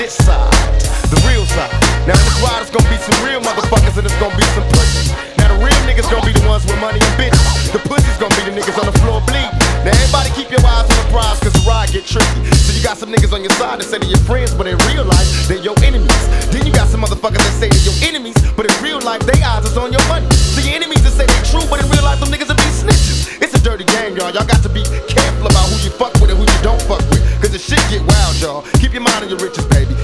this side, the real side. Now in this ride it's gonna be some real motherfuckers and it's gonna be some pussies. Now the real niggas gonna be the ones with money and bitches. The pussies gonna be the niggas on the floor bleeding. Now everybody keep your eyes on the prize cause the ride get tricky. So you got some niggas on your side that say they're your friends, but in real life they're your enemies. Then you got some motherfuckers that say they're your enemies, but in real life they eyes is on your money. So your enemies that say they true, but in real life them niggas will be snitches. It's a dirty game, y'all. Y'all got to be careful about who you fuck with and who you don't fuck with, cause the shit get wild, y'all. Keep your mind on your riches.